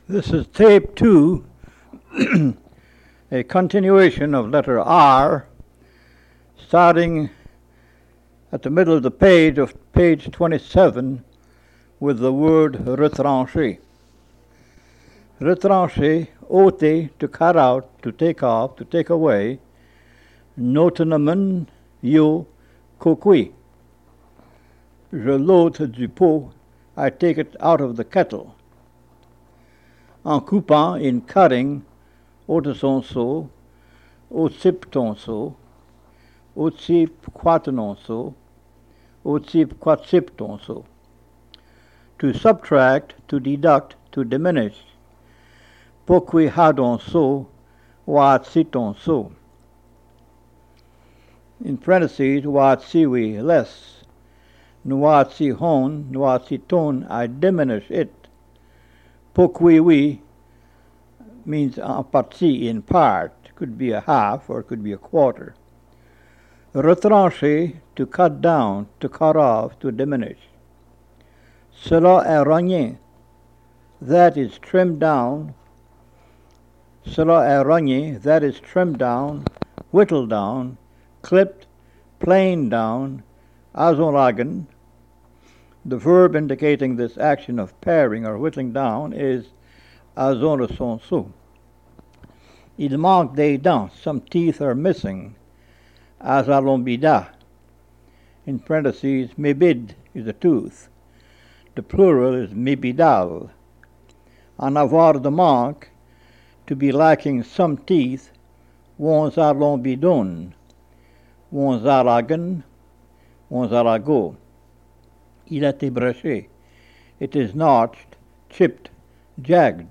This is tape 2, a continuation of letter R, starting at the middle of the page of page 27 with the word retranché. Retranché, ôter, to cut out, to take off, to take away, notenamen, yo, coqui. Je l'ôte du pot, I take it out of the kettle. En coupant, in cutting, ôte son so, ôtsip ton so, ôtsip quatenon so, ôtsip quatsip ton so. To subtract, to deduct, to diminish. Pourquoi hadon so, wat siton so. In parentheses, wat siwi less. Nuat si hon, nuat si ton, I diminish it. Pourquoi oui means en partie, in part. Could be a half or could be a quarter. Retrancher, to cut down, to cut off, to diminish. Cela est rogné, that is trimmed down. Cela est rogné, that is trimmed down, whittled down, clipped, planed down, azonlagen. The verb indicating this action of paring or whittling down is azon son so. Il manque des dents, some teeth are missing. Azalombida. In parentheses, mebid is a tooth. The plural is mebidal. En avoir de manque, to be lacking some teeth, wonzalombidon, wonzalagen, wonzalago. Il a été braché. It is notched, chipped, jagged.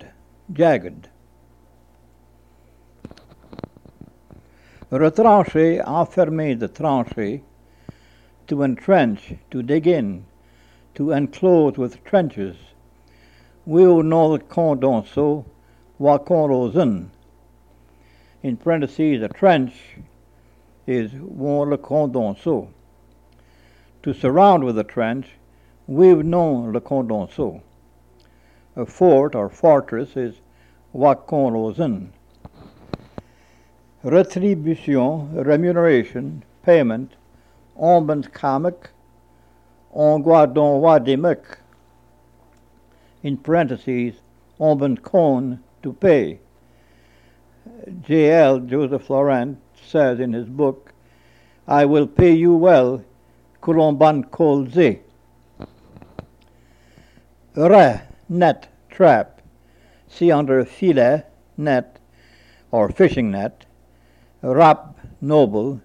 Retrancher, enfermer the tranchée, to entrench, to dig in, to enclose with trenches. Will no condonso, wa condosen. In parentheses, a trench is won le condonso. To surround with a trench, we've known le condonso. A fort or fortress is wakonlosen. Retribution, remuneration, payment, ombent kamek, onguadon wadimek. In parentheses, ombent kon, to pay. J.L. Joseph Laurent says in his book, I will pay you well, Colomban kolze. Re, net, trap. See under filet, net, or fishing net. Rap, noble.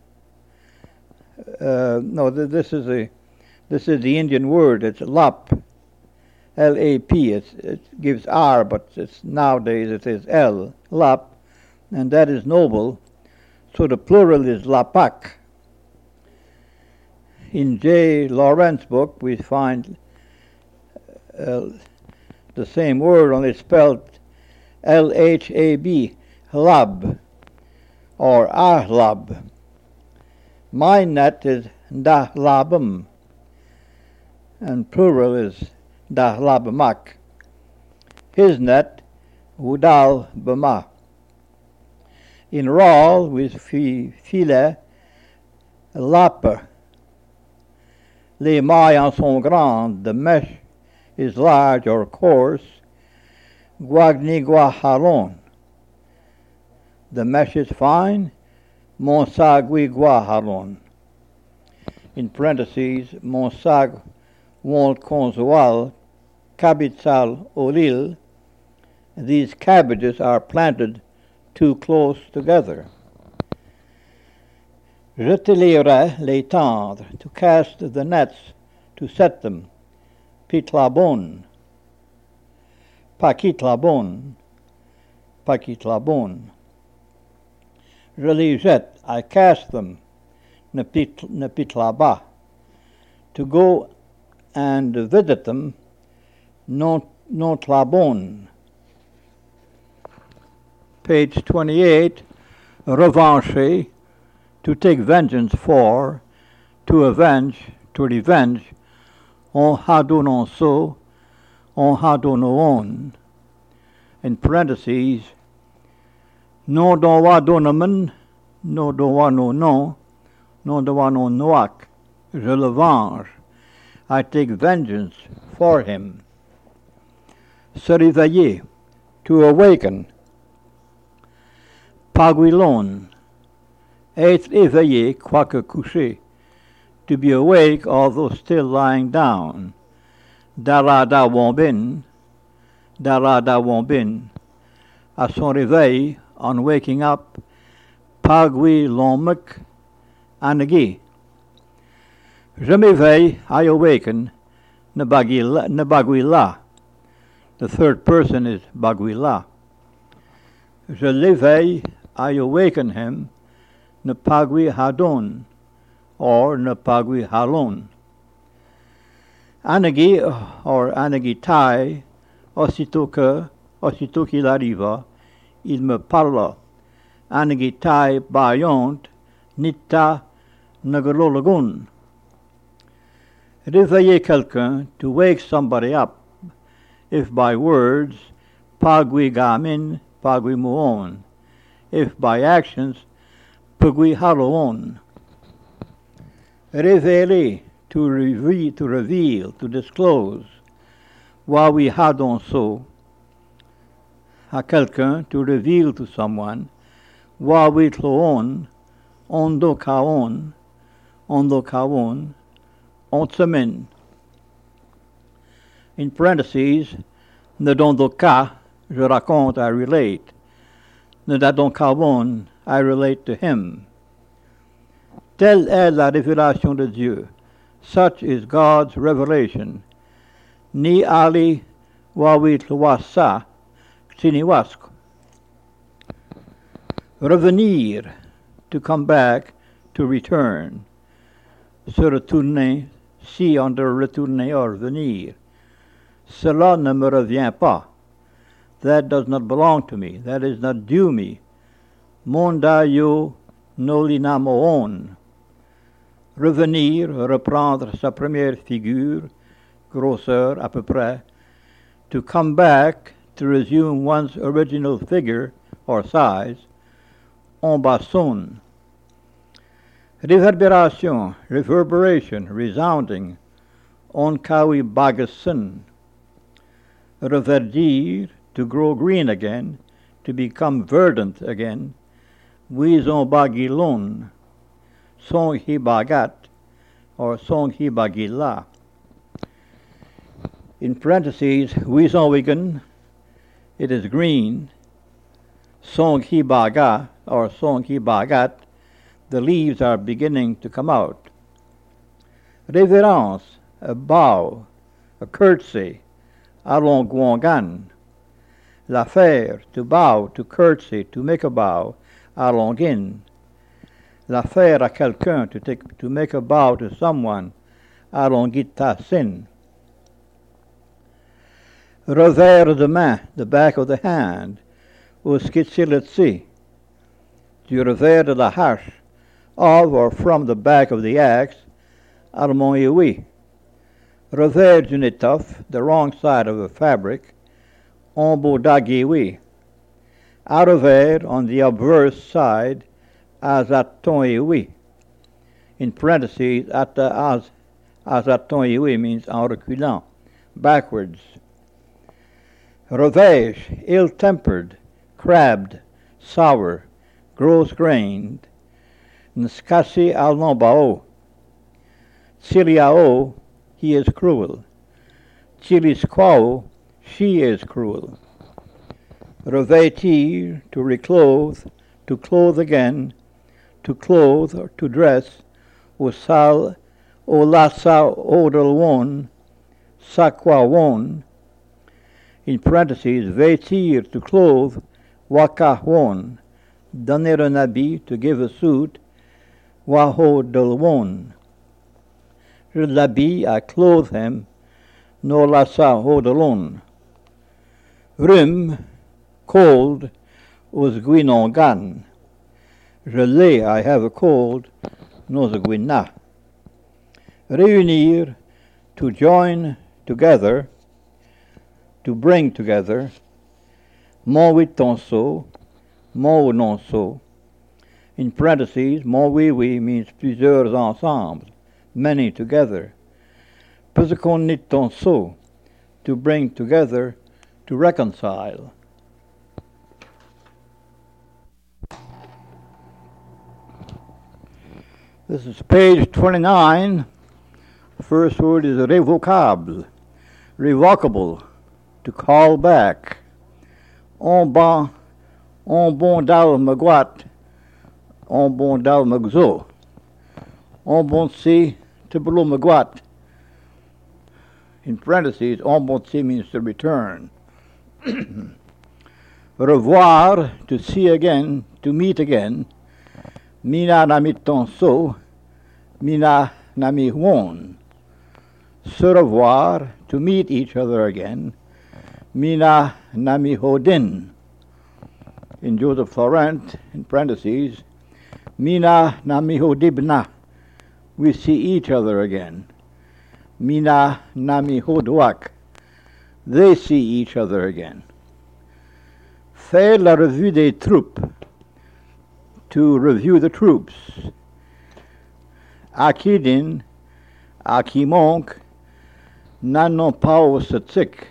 This is the Indian word. It's lap, L-A-P. It gives R, but nowadays it is L, lap, and that is noble. So the plural is lapak. In J. Laurent's book, we find the same word, only spelled L-H-A-B, lab, or ahlab. My net is dahlabum, and plural is dahlabamak. His net, udal bama. In raw, with filet, lapper. Les mailles en sont grandes, the mesh is large or coarse. Guagnigua halon, the mesh is fine. Monsagui halon. In parentheses, monsag won't consoal, cabitsal olil. These cabbages are planted too close together. Jeter les tendre, to cast the nets, to set them. Pitlabon, paquitlabon. Je les jette, I cast them. Nepitlaba, to go and visit them. Non tlabon. Page 28, revancher, to take vengeance for, to avenge, to revenge. On hadononso, on hadonoon. in parentheses, non don wa donaman, non don wa no non, non don wa no noak, je le venge, I take vengeance for him. Se réveiller, to awaken. Paguilon, être éveillé quoique couché, to be awake although still lying down. Darada wombin, à son réveil, on waking up, pagui lomek, anagi. Je m'éveille, I awaken, nebaguila. The third person is baguila. Je l'éveille, I awaken him, nepagui hadon, or nepagui halon. Anagi, or anagitai, aussitôt qu'il arriva, il me parla. Anagitai bayont, nitta nagalolagun. Réveiller quelqu'un, to wake somebody up, if by words, pagui gamin, pagui muon. If by actions, pagui haloon. Révéler, to reveal, to disclose. Wawi hadon so, à quelqu'un, to reveal to someone. Wawi tloon, ondo kaon, ontsemen. In parentheses, ne dondo ka, je raconte, I relate. Ne dadon kaon, I relate to him. Telle est la révélation de Dieu. Such is God's revelation. Ni ali wawit wasa, ktiniwask. Revenir, to come back, to return. Se retourner, si under retourner or venir. Cela ne me revient pas. That does not belong to me. That is not due me. Monda yo nolinamoon. Revenir, reprendre sa première figure, grosseur à peu près. To come back, to resume one's original figure or size. En basson. Réverbération, reverberation, resounding. On kawi bagasun. Reverdir, to grow green again, to become verdant again. Wison bagilon. Song hi bagat, or song hi bagila. In parentheses, wison wigan, it is green. Song hi baga, or song hi bagat, the leaves are beginning to come out. Révérence, a bow, a curtsy, allonguangan. L'affaire, to bow, to curtsy, to make a bow, allongin. L'affaire à quelqu'un, to make a bow to someone, allongitasin. Revers de main, the back of the hand, uskitsilitsi. Du revers de la hache, of or from the back of the axe, almonioui. Revers d'une étoffe, the wrong side of a fabric, embodagiwi. À revers, on the obverse side, azatonioui. In parentheses, azatonioui means en reculant, backwards. Revêche, ill-tempered, crabbed, sour, gross-grained. Nskasi al-nobao. Chiliao, he is cruel. Chilisquao, she is cruel. Revêtir, to reclothe, to clothe again, to clothe or to dress. Usal, olasa odalwon, sakwawon. In parentheses, vêtir, to clothe, wakahwon. Donner un habit, to give a suit, waho delwon. Je l'habille, I clothe him, no lasa hodalon. Rhume, cold, us guinongan. Je l'ai, I have a cold, nos guina. Réunir, to join together, to bring together. Mon oui ton so, mon ou non so. In parentheses, mon oui means plusieurs ensemble, many together. Physikon nit ton so, to bring together, to reconcile. This is page 29. First word is révocable, revocable, to call back. On bon dal magwat, on bon dal magzo. On bon si to below magwat. In parentheses, on bon si means to return. Revoir, to see again, to meet again. Mina nami ton so, mina nami won. Se revoir, to meet each other again. Mina nami hodin. In Joseph Florent, in parentheses, Mina nami hodibna. We see each other again. Mina nami hodwak. They see each other again. Faire la revue des troupes. To review the troops. Akidin, akimonk, nanon pao satsik.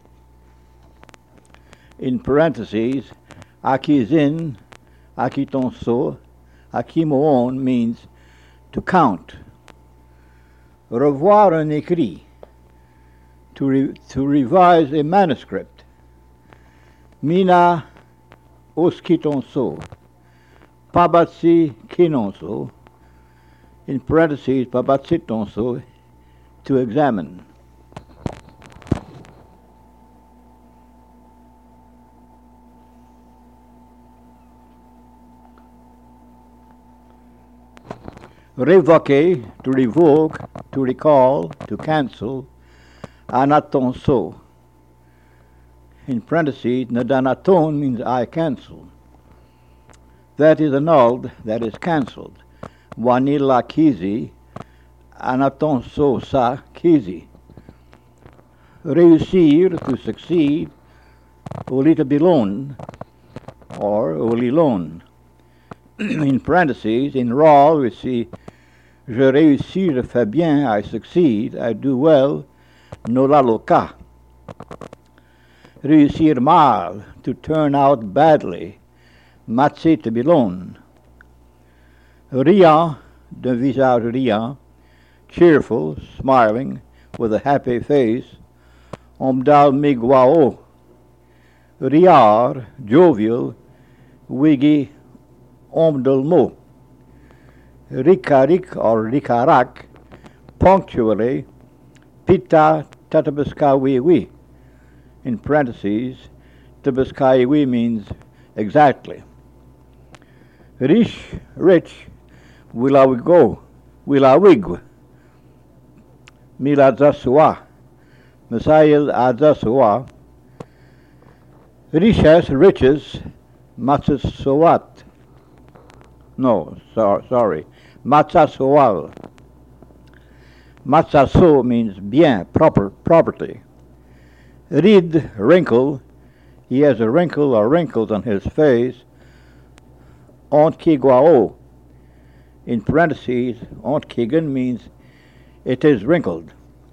In parentheses, akizin, akitonso, akimoon means to count. Revoir un écrit, to revise a manuscript. Mina oskitonso, pabatsi kinonso, in parentheses, pabatsitonso, to examine. Révoquer, to revoke, to recall, to cancel. Anatonso. In parentheses, nadanaton means I cancel. That is annulled, that is cancelled. Wanila kizi, anatonso sa kizi. Réussir, to succeed. Olita bilon, or olilon. In parentheses, in raw, we see je réussis, je fais bien, I succeed, I do well, nola loka. Réussir mal, to turn out badly, matse to belong. Riant, d'un visage riant, cheerful, smiling, with a happy face, omdal miguao. Riard, jovial, wiggy, omdalmo. Rikarik or rikarak, punctually, pita tatabaskawiwi. In parentheses, tabaskawiwi means exactly. Rich, wilawigo, wilawig. Miladzasua, Messiah adzasua. Riches, matsasowat. No, sorry. Matsasoal. Matsaso means bien, property. Rid, wrinkle. He has a wrinkle or wrinkles on his face. Ontkiguao. In parentheses, ontkigan means it is wrinkled.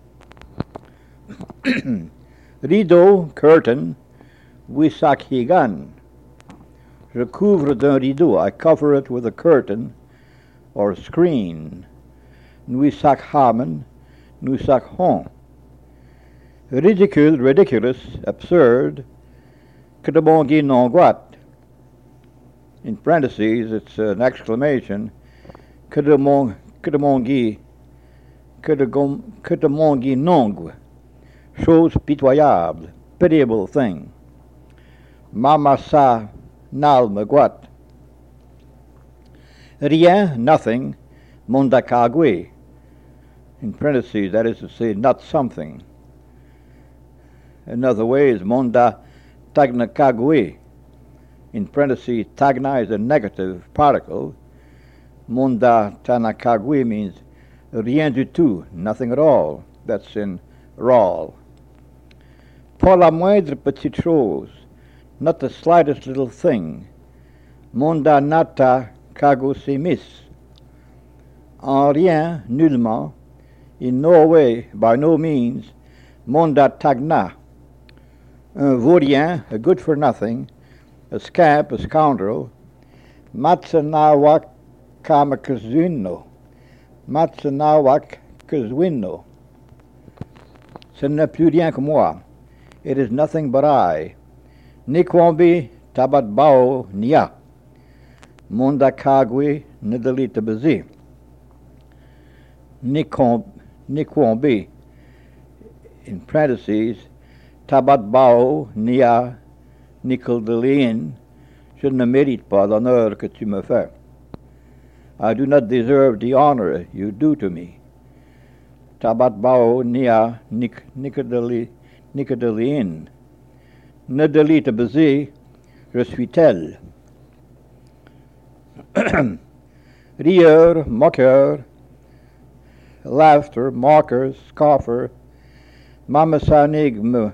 Rideau, curtain. Wisakhigan. Je couvre d'un rideau. I cover it with a curtain or screen. Nuisak hamen, nuisak hon. Ridicule, ridiculous, absurd. Kedemongi nonguat. In parentheses, it's an exclamation. Kedemongi nong. Chose pitoyable, pitiable thing. Mamasa nal magwat. Rien, nothing. Mondakagwe. In parentheses, that is to say, not something. Another way is monda tagnakagwe. In parentheses, tagna is a negative particle. Monda tanakagwe means rien du tout, nothing at all. That's in raw. Pour la moindre petite chose, not the slightest little thing. Monda nata kagosemis. En rien, nullement, in no way, by no means, monda tagna. Un vaurien, a good for nothing, a scamp, a scoundrel, matsanawak kamakazuno. Matsanawak kazwino. Ce n'est plus rien que moi. It is nothing but I. Nikwambi tabatbao nia. Mondakagwe nidalita bazi. Nikwambi, in parentheses, tabatbao nia nikoldelin. Je ne mérite pas l'honneur que tu me fais. I do not deserve the honor you do to me. Tabatbao nia nikoldelin. Ne delite bazi, je suis tel. Rieur, moqueur, laughter, mocker, scoffer, mamasanigm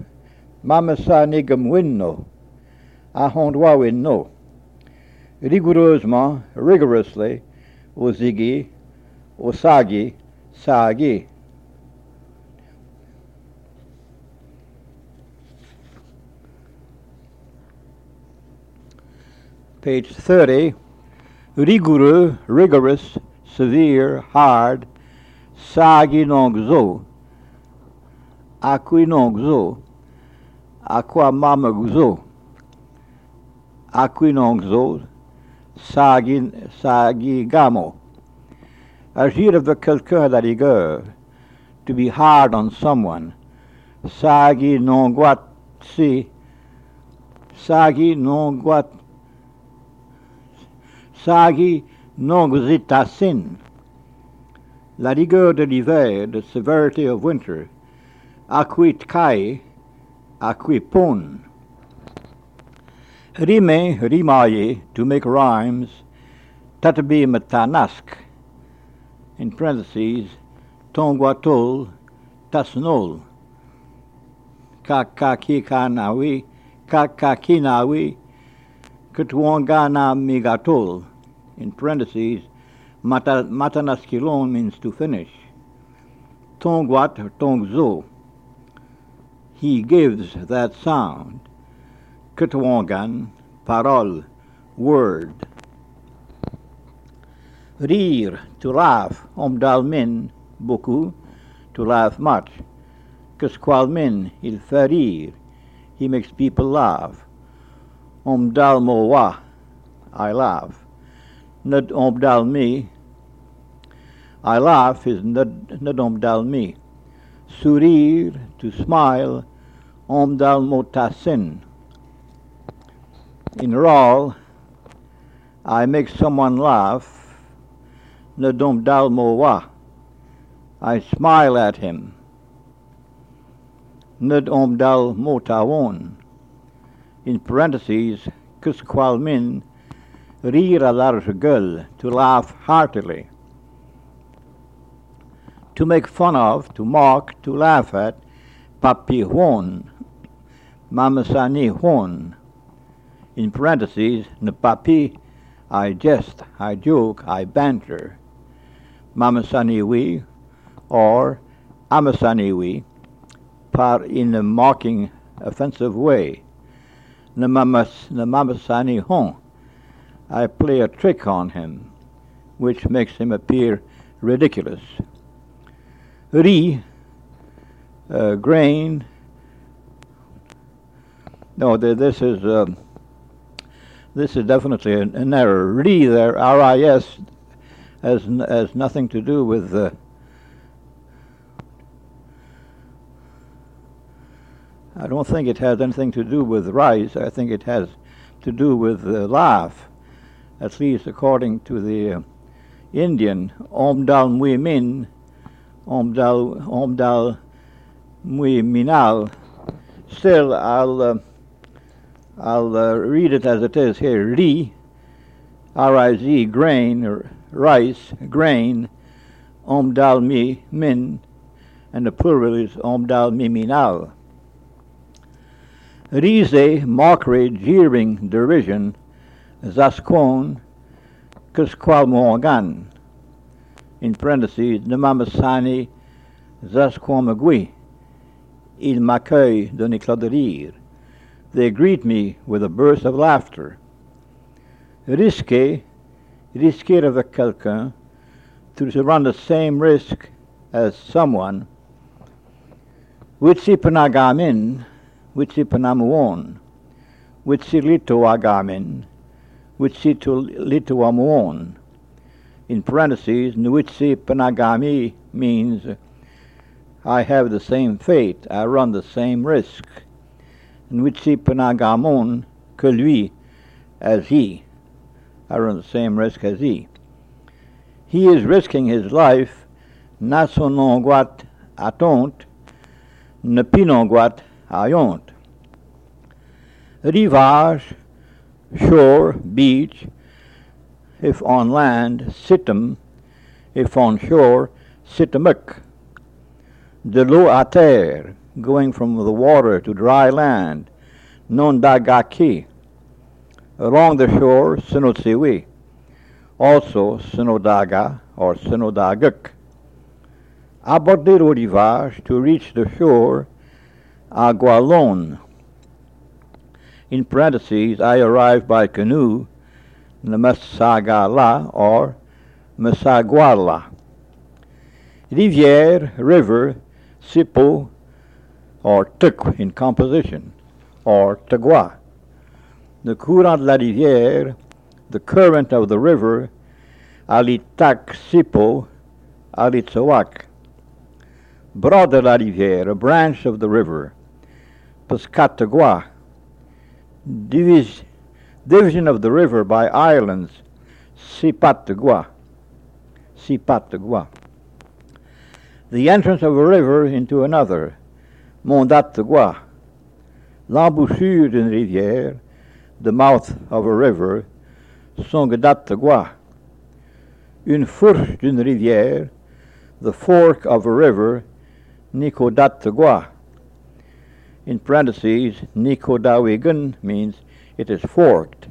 winno, ahondwa winno. Rigoureusement, rigorously, ozigi, osagi, sagi. Page 30, rigoureux, rigorous, severe, hard, sagi nongzo, akui nongzo, aqua mamagzo, akui nongzo, sagi gamo. Agir avec quelqu'un à la rigueur, to be hard on someone, sagi nonguat si, sagi nonguat Sagi nongzitasin. La rigueur de l'hiver, the severity of winter. Aquit kai, aquipon. Rime, rimaye, to make rhymes. Tatabi matanask. In parentheses, tongwatol, tasnol. Kakakikanawi, kakakinawi, Ketwangana migatol, in parentheses, matanaskilon means to finish. Tongwat or tongzo, he gives that sound. Ketwangan, parole, word. Rire, to laugh. Omdalmin, beaucoup, to laugh much. Kesqualmin, il fait rire, he makes people laugh. Omdalmowa, I laugh. Nud omdalmi, I laugh is nud omdalmi. Sourire, to smile. Omdalmotasin. In Rawl, I make someone laugh. Nud omdalmowa, I smile at him. Nud omdalmotawon. In parentheses, kusqualmin, rire à large gueule, to laugh heartily. To make fun of, to mock, to laugh at, papi huon, mamasani huon. In parentheses, ne papi, I jest, I joke, I banter. Mamasani we, or amasani we, par in a mocking, offensive way. Namamasani hon, I play a trick on him, which makes him appear ridiculous. Ri, grain. No, this is definitely an error. Ri there, R-I-S, has nothing to do with. I don't think it has anything to do with rice. I think it has to do with laugh, at least according to the Indian. Omdal mui min, omdal mui minal. Still, I'll read it as it is here. Ri, R-I-Z, grain, rice, grain. Omdal mi min, and the plural is omdal mi minal. Rise, mockery, jeering, derision, zasquon, kusqualmongan. In parentheses, nemamasani, zasquamagui. Il m'accueille d'un éclat de rire. They greet me with a burst of laughter. Risquer, risquer avec quelqu'un, to run the same risk as someone. Witsi panagamin, witsi panamuon, witsi lito agamin, witsi to lito amuon. In parentheses, nwitsi panagami means I have the same fate, I run the same risk. Nwitsi panagamon, que lui, as he. I run the same risk as he. He is risking his life, na son onguat atont, ne pinonguat ayont. Rivage, shore, beach, if on land, situm, if on shore, situmuk. De l'eau à terre, going from the water to dry land, non dagaki. Along the shore, sinotsiwi. Also sinodaga or sinodaguk. Aborder au rivage, to reach the shore, agualon. In parentheses, I arrived by canoe, Masagala or Masaguala. Rivière, river, sipo, or tuk in composition, or tagua. The courant de la rivière, the current of the river, alitak sipo, alitsoak. Bras de la rivière, a branch of the river, pescatagua. Division of the river by islands, sipatagua. Sipatagua. The entrance of a river into another, mondatagua. L'embouchure d'une rivière, the mouth of a river, songadatagua. Une fourche d'une rivière, the fork of a river, nikodatagua. In parentheses, nikodawigan means it is forked.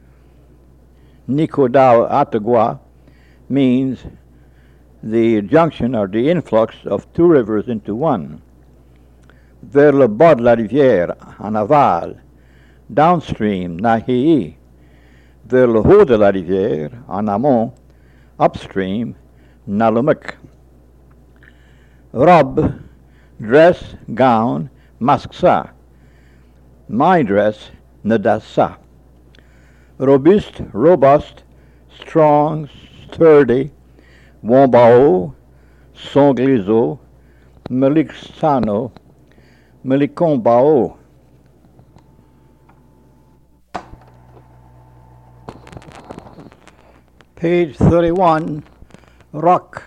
Nikodaw atagua means the junction or the influx of two rivers into one. Vers le bas de la rivière, en aval, downstream, nahi. Vers le haut de la rivière, en amont, upstream, nalumuk. Robe, dress, gown, masksa. My dress, nadasa. Robuste, robust, strong, sturdy, wombao, songlizo, meliksano, melikombao. Page 31, rock,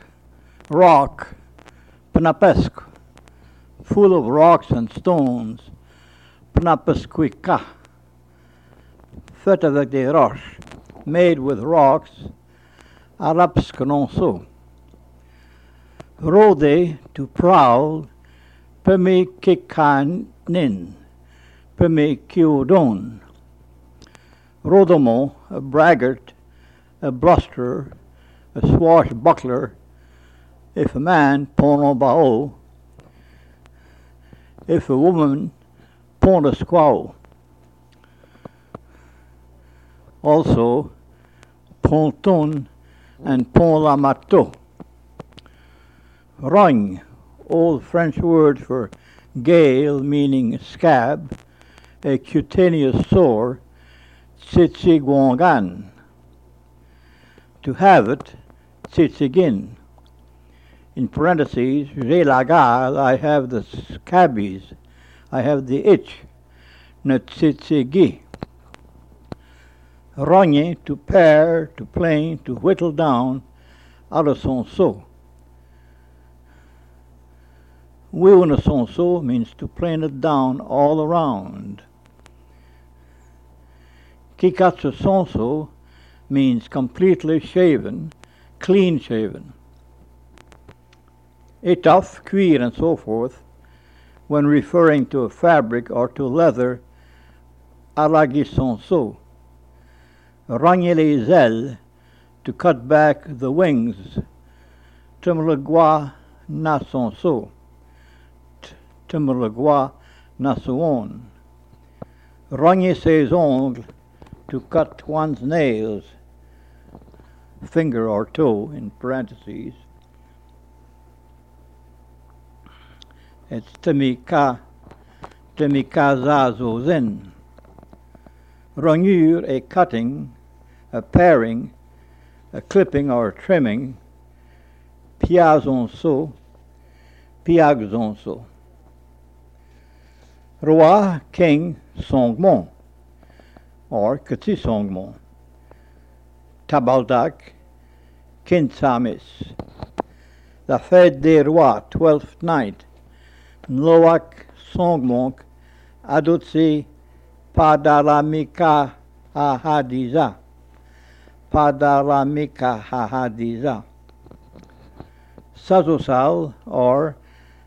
pnapesque, full of rocks and stones, pnapesquika, fait avec des roches, made with rocks, arapskenonso. Rode, to prowl, pemikikanin, pemikiodon. Rodomo, a braggart, a blusterer, a swashbuckler, if a man, ponobao, if a woman, ponosquao. Also, ponton and pont la marteau. Rogne, old French word for gale, meaning scab, a cutaneous sore, tsitsiguangan. To have it, tsitsigin. In parentheses, j'ai la gale, I have the scabies, I have the itch, ne tsitsigi. Rogne, to pare, to plane, to whittle down, à la sonso. Wiuna sonso means to plane it down all around. Kikatsu sonso means completely shaven, clean shaven. Étoffe, cuir, and so forth, when referring to a fabric or to leather alagi son so. Rogner les ailes, to cut back the wings. Tumlegua na son so. Tumlegua na son. Rogner ses ongles, to cut one's nails, finger or toe in parentheses. It's temika zazozin. Rognure, a cutting, a paring, a clipping or trimming. Piazonso, piagzonso. Roi, king, songmon, or Kati songmon. Tabaldak, kinsamis. La fête des rois, 12th night. Nloak songmonk, adotsi padalamika hahadiza. Padalamika hahadiza. Sazosal, or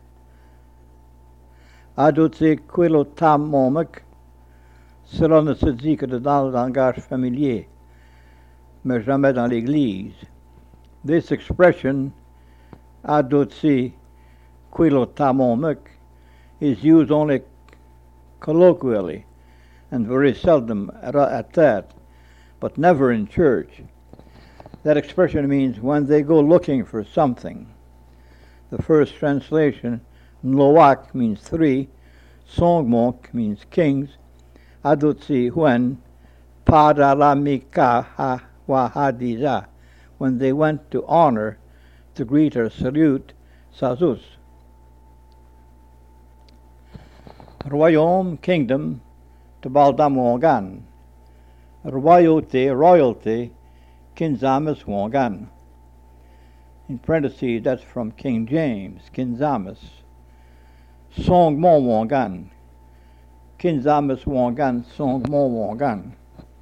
adotsi quilotamomek, cela ne se dit que dans le langage familier, mais jamais dans l'église. This expression, adotsi quilotamomek, is used only colloquially and very seldom at that, but never in church. That expression means when they go looking for something. The first translation, Nloak, means 3, Songmonk means kings, Adotsi, when, Padalamika wahadiza, when they went to honor, to greet or salute Sazus. Royaume, kingdom, to Baldam Wangan. Royalty, Kinzamis Wangan. In parentheses, that's from King James, Kinzamis. Songmon Wangan. Kinzamis Wangan, Songmon Wangan.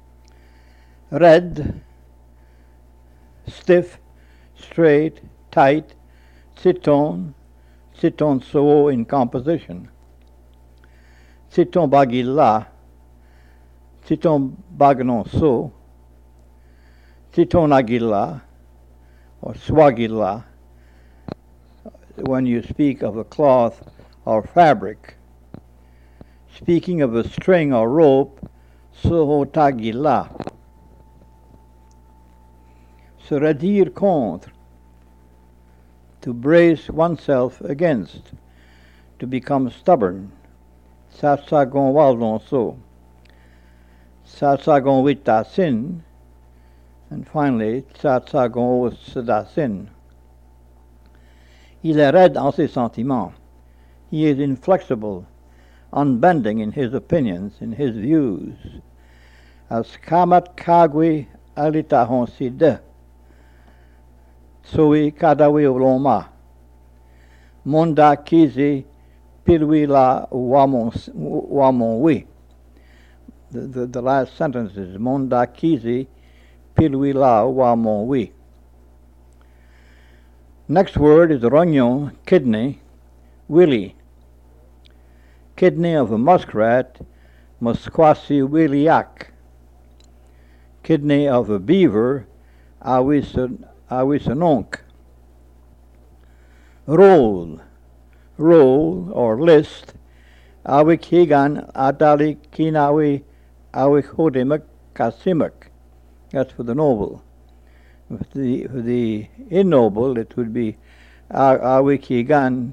Red, stiff, straight, tight, Citon so in composition. Citon bagilla, Citon bagnon so, Citon agilla, or swagilla, when you speak of a cloth or fabric. Speaking of a string or rope, sohotagilla. Se redire contre, to brace oneself against, to become stubborn. Satsagon waldon so. Satsagon witasin, and finally, Satsagon sedasin. Il est raide en ses sentiments. He is inflexible, unbending in his opinions, in his views. As kamat kagwi alitahon side. Soi kadawi oloma. Monda kizi pilwila wamonwi. The last sentence is Monda kizi pilwila wamonwi. Next word is rognon, kidney, willy. Kidney of a muskrat, Musquasi williak. Kidney of a beaver, awisanonk. Roll or list, awikhigan adali kinawi awikhodemak kasimak. That's for the noble. For the ignoble, it would be awikhigan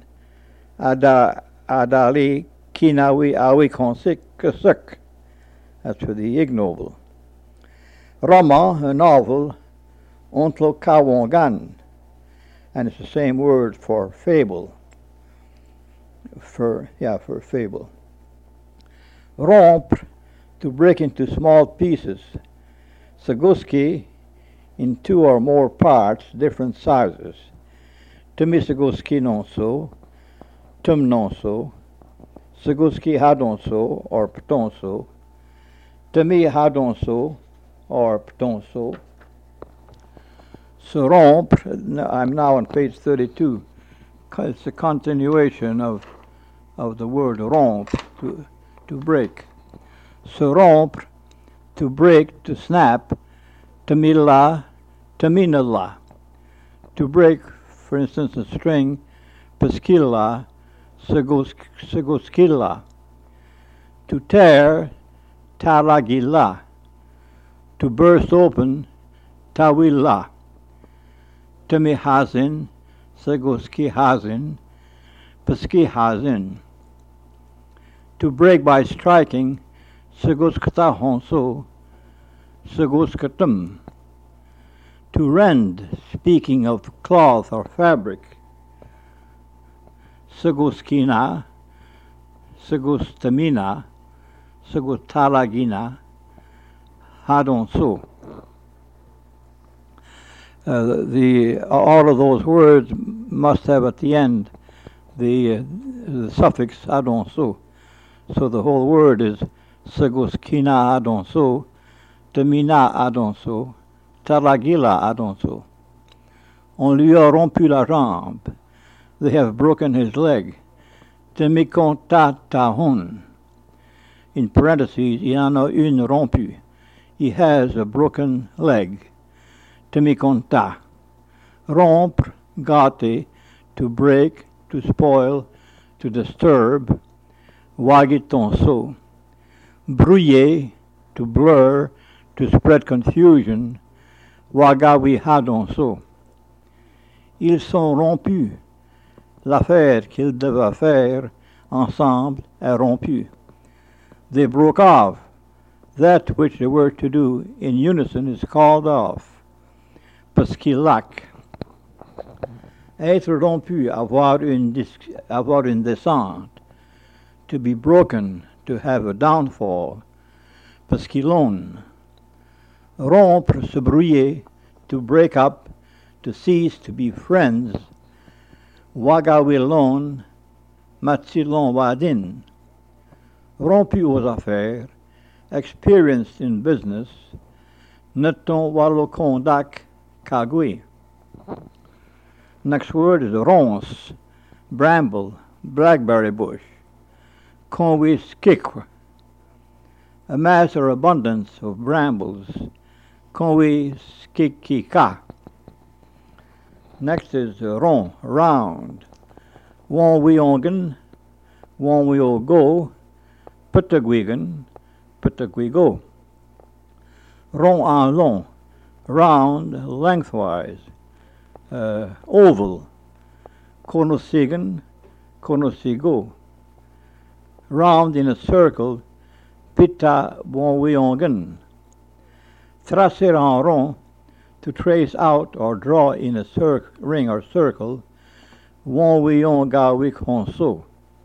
adali kinawi awikonsik kasuk. That's for the ignoble. Roman, a novel, ontlo kawangan, and it's the same word for fable. For fable. Rompre, to break into small pieces. Saguski, in 2 or more parts, different sizes. Tumi saguski non so, tum non so, saguski hadon so, or pton so, tumi hadon so, or pton so. Se rompre, I'm now on page 32. It's a continuation of the word rompre, to break. Se rompre, to break, to snap, tamila, taminala. To break, for instance, a string, pesquilla, segoskilla. To tear, talagilla. To burst open, tawilla. Temihazin, segoskihazin, pesquihazin. To break by striking, seguskatahonso, seguskatum. To rend, speaking of cloth or fabric, seguskina, segustamina, segutalagina, hadonso. All of those words must have at the end the suffix adonso. So the whole word is seguskina adonso, temina adonso, talagila adonso. On lui a rompu la jambe. They have broken his leg. Temikonta tahon. In parentheses, il en a une rompue. He has a broken leg. Temikonta. Rompre, gâter, to break, to spoil, to disturb. Wagitonso. Brouiller, to blur, to spread confusion. Wagawi hadonso. Ils sont rompus. L'affaire qu'ils devaient faire ensemble est rompue. They broke off. That which they were to do in unison is called off. Parce qu'il lac. Être rompu, avoir une descente. To be broken, to have a downfall. Parce qu'il on. Rompre, se brouiller, to break up, to cease, to be friends. Wagawilon, matsilon wadin. Rompu aux affaires, experienced in business. Neton walokondak kagui. Next word is ronce, bramble, blackberry bush. Conwi skikwa. A mass or abundance of brambles. Conwi skikika. Next is rond, round. Won we ongen, won we all go, putagwigan, putagwigo. Rond en long, round, lengthwise, oval. Konosigan, konosigo. Round in a circle, pita won we ongen. Tracer en rond, to trace out or draw in a ring or circle, won we on gawi conso.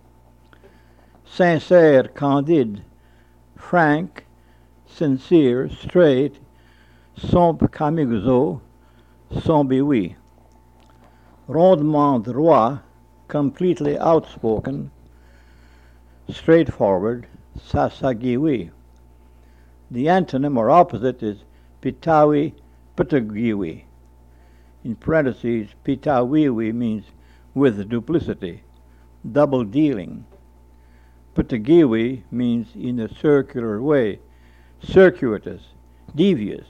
Sincere, candide, frank, sincere, straight, sans camigzo, sans biwi. Rondement droit, completely outspoken, straightforward, sasagiwi. The antonym or opposite is pitawi, putagiwi. In parentheses, pitawiwi means with duplicity, double dealing. Putagiwi means in a circular way, circuitous, devious.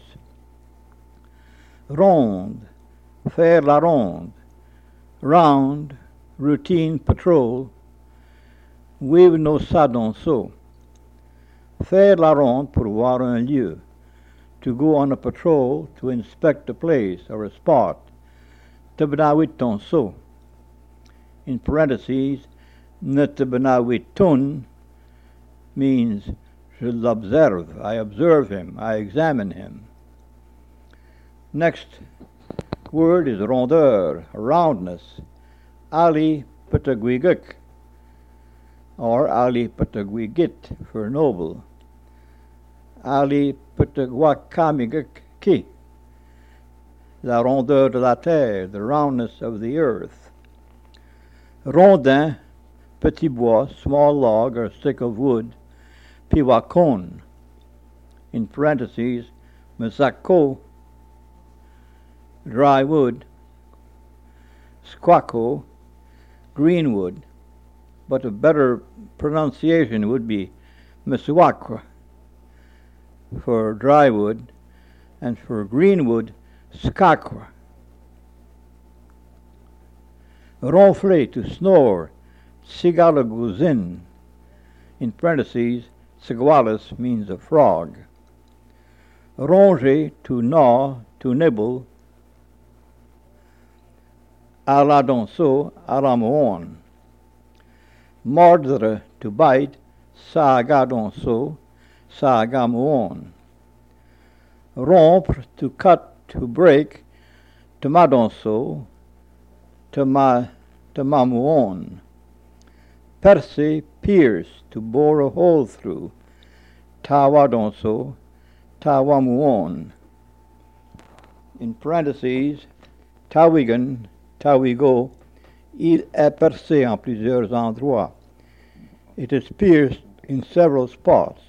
Ronde, faire la ronde, round, routine patrol. Vivre nos sadonceaux. Faire la ronde pour voir un lieu. To go on a patrol to inspect a place or a spot. Tabanawit in parentheses, netabanawitun means je l'observe, I observe him, I examine him. Next word is rondeur, roundness, ali patagwiguk, or ali patagwigit for noble. Ali patagwakamiguk ki, la rondeur de la terre, the roundness of the earth. Rondin, petit bois, small log or stick of wood. Piwakon, in parentheses, Masako, dry wood. Squaco, greenwood, but a better pronunciation would be Misuakwa, for dry wood, and for green wood, scacre. Ronfler, to snore, sigalaguzin. In parentheses, sigualis means a frog. Ronger, to gnaw, to nibble. Aladonso, alamoon. Mordre, to bite, sagadonso, sagamoon. Rompre, to cut, to break, tomadonso, tomamuon. Percer, pierce, to bore a hole through, tawadonso, tawamuon. In parentheses, tawigan, tawigo, il est percé en plusieurs endroits. It is pierced in several spots.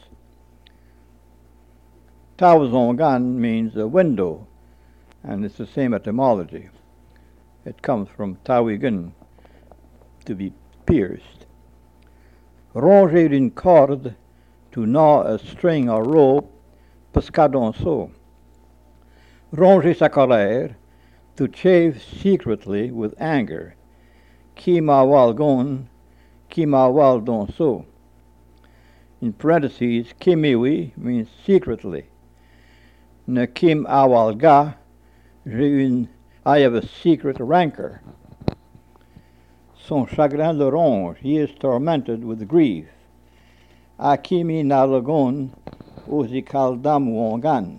Tawazongan means a window, and it's the same etymology. It comes from tawigan, to be pierced. Ronger une corde, to gnaw a string or rope, pescadonso. Ronger sa colère, to chafe secretly with anger. Kima walgon, kima waldonso. In parentheses, kimiwi means secretly. Ne kim awalga, I have a secret rancor. Son chagrin le ronge, he is tormented with grief. Akimi nalagon, ozikaldamwongan.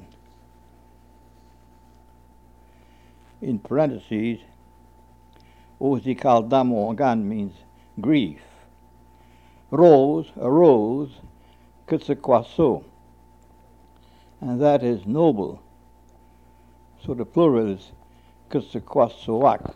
In parentheses, ozikaldamwongan means grief. Rose, a rose, kutsekwaso, and that is noble. So the plural is kutsekwasoak.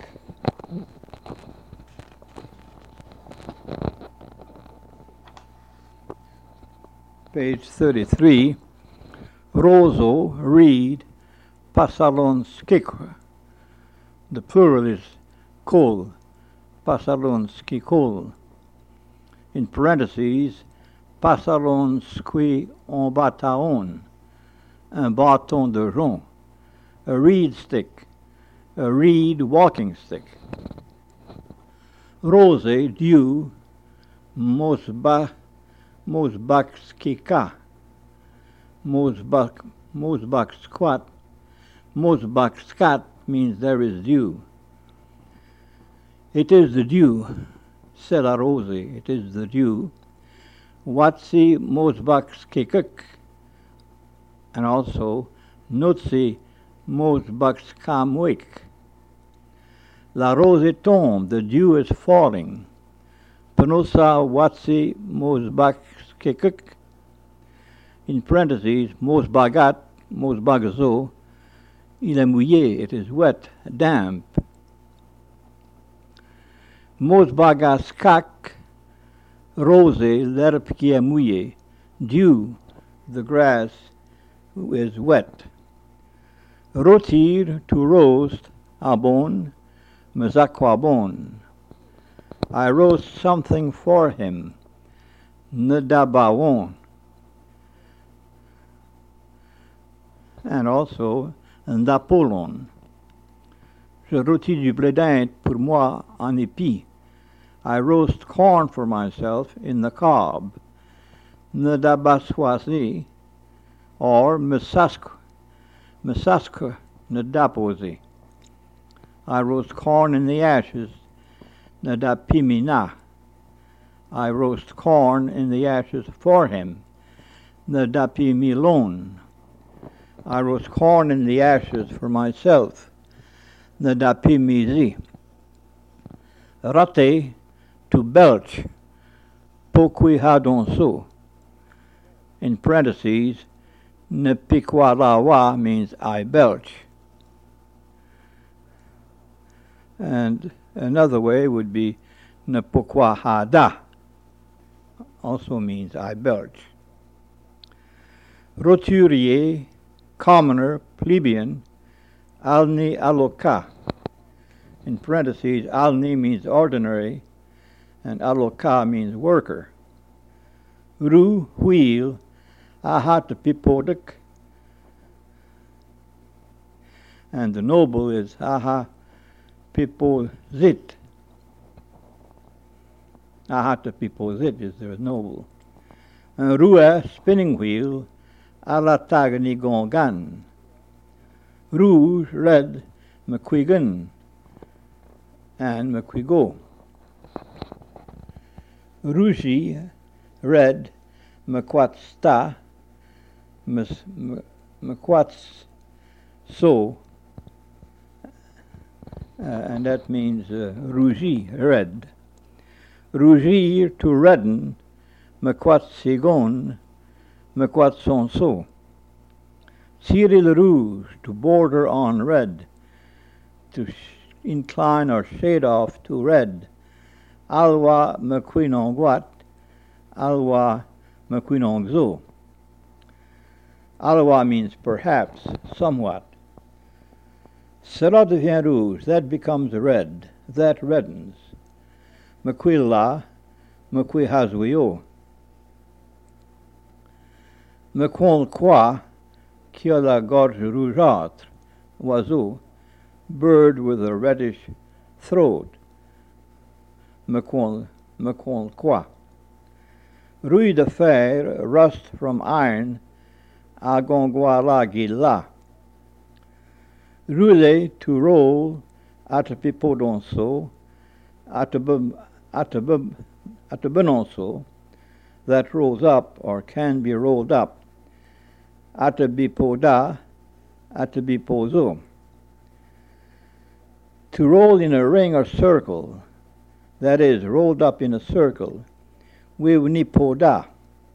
Page 33, roso, reed, pasalonskikwa. The plural is kol, pasalonskikol. In parentheses, pasalonskui en bataon, un bâton de jonc, a reed stick, a reed walking stick. Rose, dew, mosbakskika. Mosbak squat. Mosbak scat means there is dew. It is the dew, c'est la rose, it is the dew. Watsi mosbak skikuk, and also notsi mosbak skamwik. La rose tombe, the dew is falling. Penosa watsi mosbak skikuk. In parentheses, mosbagat, mosbagazo, il est mouillé, it is wet, damp. Mosbagaskak, rose, l'herbe qui est mouillé, dew, the grass is wet. Rôtir, to roast, abon, mezakwabon. I roast something for him, nedabawon. And also d'Apollon. Je rôtis du blé d'Inde pour moi en épi. I roast corn for myself in the cob. Nedabaswasi, or mesask nedaposi. I roast corn in the ashes. Nedapimina. I roast corn in the ashes for him. Nedapimilon. I roast corn in the ashes for myself. Nedapimizi. Rate, to belch. Pokui hadonso. In parentheses, nepikwalawa means I belch. And another way would be nepokwahada, also means I belch. Roturier, commoner, plebeian, alni aloka. In parentheses, alni means ordinary, and aloka means worker. Ru, wheel, Ahat pipodik, and the noble is aha pipozit. Ahat pipozit is the noble. And rua, spinning wheel, alatagani gongan. Rouge, red, McQuigan, and McQuigo. Rougi, red, McQuatsta, McQuats so, and that means rougi, red. Rougir, to redden, McQuatsigon, McQuatson so. Cyril rouge, to border on red, to incline or shade off to red. Alwa McQuinonguat, Alwa McQuinongzo. Alwa means perhaps, somewhat. Cela devient rouge, that becomes red, that reddens. McQuilla, McQuihazwio. McQuonqua, qui a la gorge rougeâtre, oiseau, bird with a reddish throat. McQuonqua. Rouille de fer, rust from iron, Agonguala gila. Rouler, to roll, atapipodonso, atabenonso, that rolls up or can be rolled up. Atabipoda, atabipozo. To roll in a ring or circle, that is, rolled up in a circle, wivnipoda.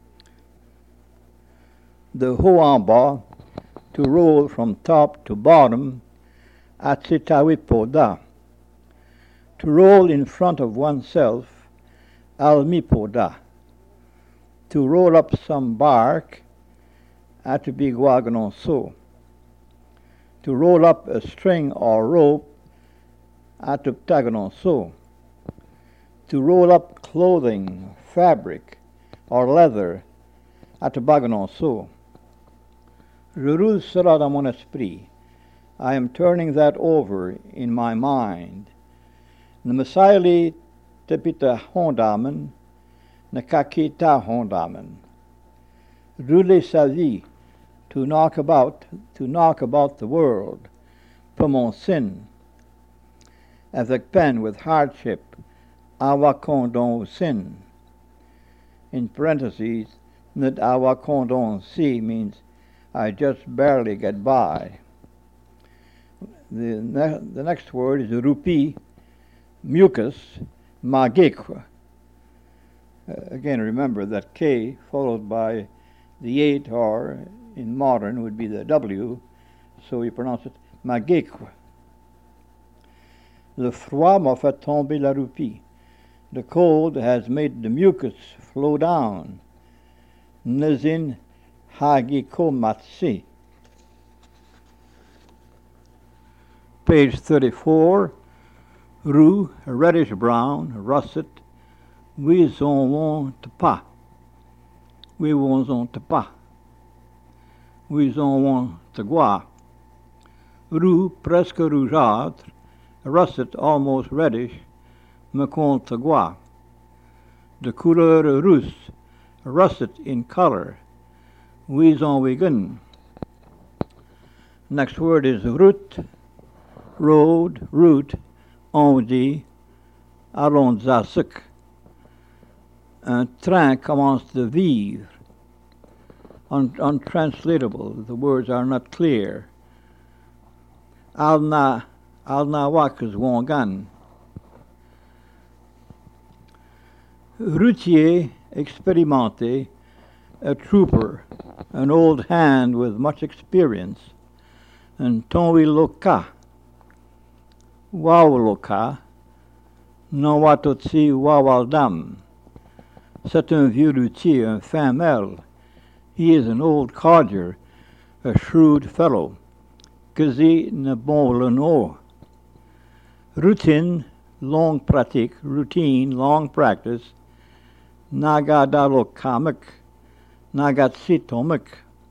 The hoamba, to roll from top to bottom, atsitawipoda. To roll in front of oneself, almipoda. To roll up some bark, atubiguagnonso. To roll up a string or rope, atuptagnonso. To roll up clothing, fabric, or leather, atabagnonso. Je roule cela dans mon esprit. I am turning that over in my mind. The Messiah tepita hondamen, nakakita hondamen. Rouler sa vie, to knock about the world, for mon sin. Avec peine, with hardship, awakondon sin. In parentheses, that awakondon si means I just barely get by. The next word is rupi, mucus, magikwa. Again, remember that K followed by the 8 or in modern would be the W, so we pronounce it magikwa. Le froid m'a fait tomber la roupie. The cold has made the mucus flow down. Nezin hagikomatsi. Page 34. Roux, reddish brown, russet. We en pas. We en pas. We en gua. Roux, presque rougeâtre. Russet, almost reddish. Me compte gua. De couleur rousse, russet in color. We en wigan. Next word is route, road, route. On dit allons-à-suc. Un train commence de vivre. Untranslatable, the words are not clear. Alna wakas wangan. Routier, expérimenté, a trooper, an old hand with much experience. And tonwiloka, wawloka, nowatotsi wawaldam. C'est un vieux routier, un fin mel. He is an old codger, a shrewd fellow. Kazi ne bon leno. Routine, long pratique, routine, long practice. Nagadalo kamek, Nagatsi tomik.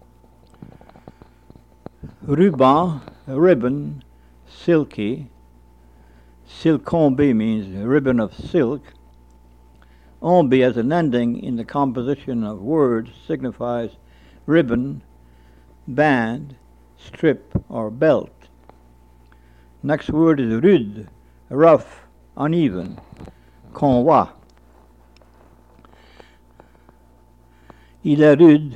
Ruban, ribbon, silky. Silkombe means ribbon of silk. Ombe as an ending in the composition of words signifies ribbon, band, strip, or belt. Next word is rude, rough, uneven. Convoi. Il est rude.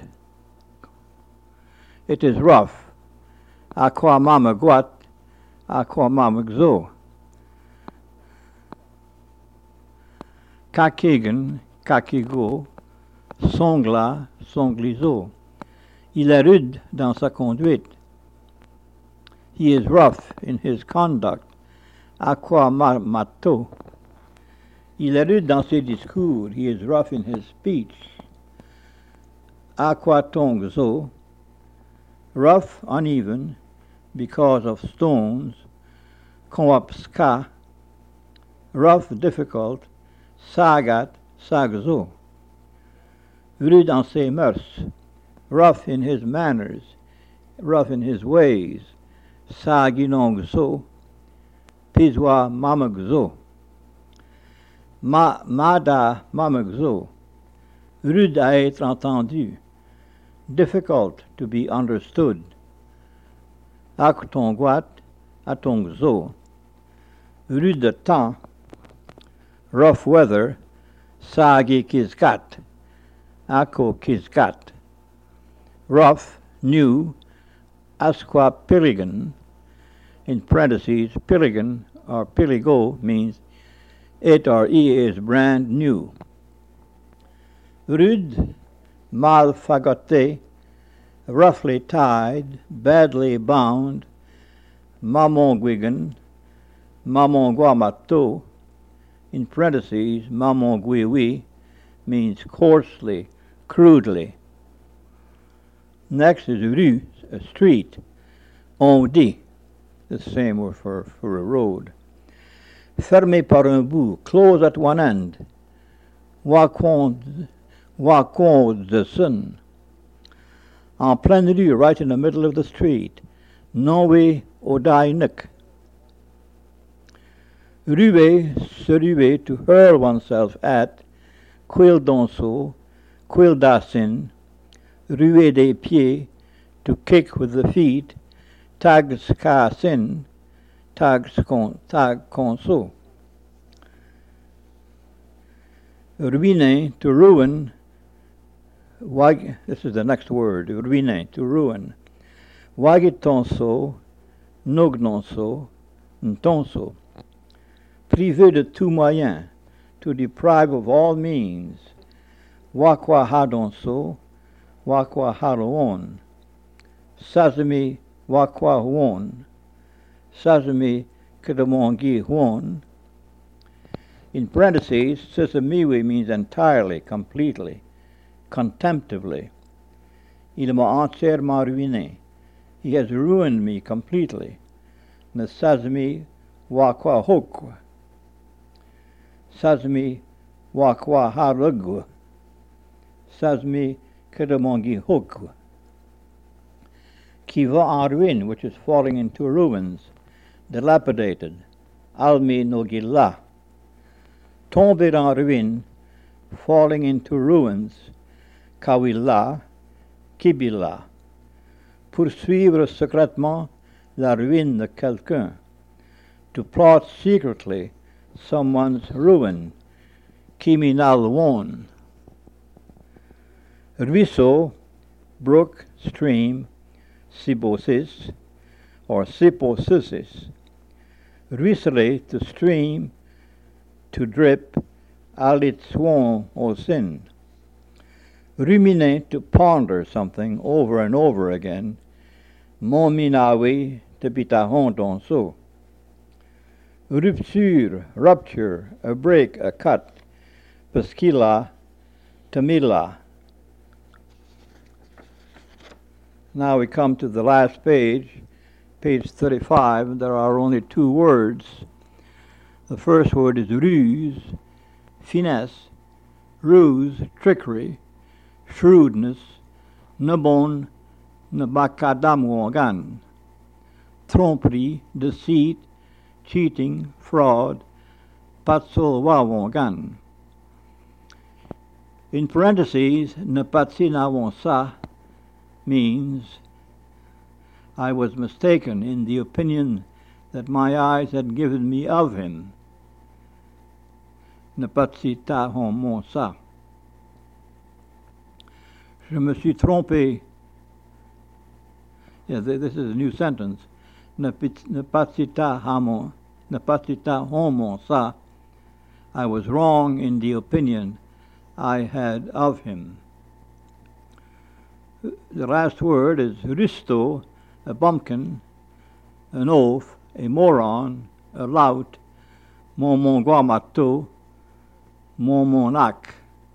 It is rough. Aqua mama guat, aqua mama gzo. Kakigan, kakigo. Songla, songlizo. Il est rude dans sa conduite. He is rough in his conduct. Aqua mato. Il est rude dans ses discours. He is rough in his speech. Aqua tongzo. Rough, uneven, because of stones. Konwapska. Rough, difficult. Sagat, sagzo. Rude dans ses mœurs. Rough in his manners. Rough in his ways. Saginongzo. Pizwa mamagzo. Mada mamagzo. Rude à être entendu. Difficult to be understood. Aktonguat, atongzo. Rude de temps. Rough weather. Sagi kizkat. Ako kizkat. Rough, new. Asqua piligan. In parentheses, piligan or piligo means it or he is brand new. Rude, mal fagoté, roughly tied, badly bound. Mamongwigan, mamongwamato. In parentheses, mamongwiwi means coarsely, crudely. Next is rue, a street. On dit, the same word for a road. Fermé par un bout, close at one end. Wakon the sun. En pleine rue, right in the middle of the street. Noé odainik. Ruer, se ruer, to hurl oneself at. Quil donso, quil dasin. Ruer des pieds, to kick with the feet. Tag ska sin, tag conso. Ruiner, to ruin. This is the next word. Ruiner, to ruin. Wagitonso, nognonso, ntonso. Privé de tout moyen, to deprive of all means. Wakwa hadonso, wakwa haroon. Sazami wakwa huon. Sazami kedamongi huon. In parentheses, sesamiwi means entirely, completely, contemptibly. Il m'a entièrement ruiné. He has ruined me completely. Nasazmi wakwa hokwa. Sazmi wakwa harugwa. Sazmi kedamongi hokwa. Qui va en ruine, which is falling into ruins, dilapidated. Almi nogilla. Tomber en ruine, falling into ruins. Kawilla, kibilla. Poursuivre secrètement la ruine de quelqu'un. To plot secretly someone's ruin. Kiminalwon. Ruisseau, brook, stream. Sibosis or siposisis. Ruisseler, to stream, to drip. Alitsuon au sin. Ruminer, to ponder something over and over again. Mominawi, to bitahon donso. Rupture, rupture, a break, a cut. Pesquila, tamila. Now we come to the last page, page 35. There are only two words. The first word is ruse, finesse, ruse, trickery, shrewdness, nabon, nabakadamwogan, tromperie, deceit, cheating, fraud, patsolwawogan. In parentheses, napatsinawonsa means I was mistaken in the opinion that my eyes had given me of him. Napatsitahonmonsa. Je me suis trompé. Yeah, this is a new sentence. Napatsitahonmonsa. I was wrong in the opinion I had of him. The last word is risto, a bumpkin, an oaf, a moron, a lout, momonguamato, momonak.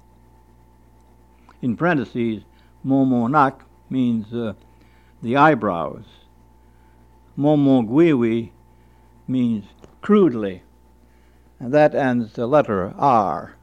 In parentheses, momonak means the eyebrows. Momogwiwi means crudely, and that ends the letter R.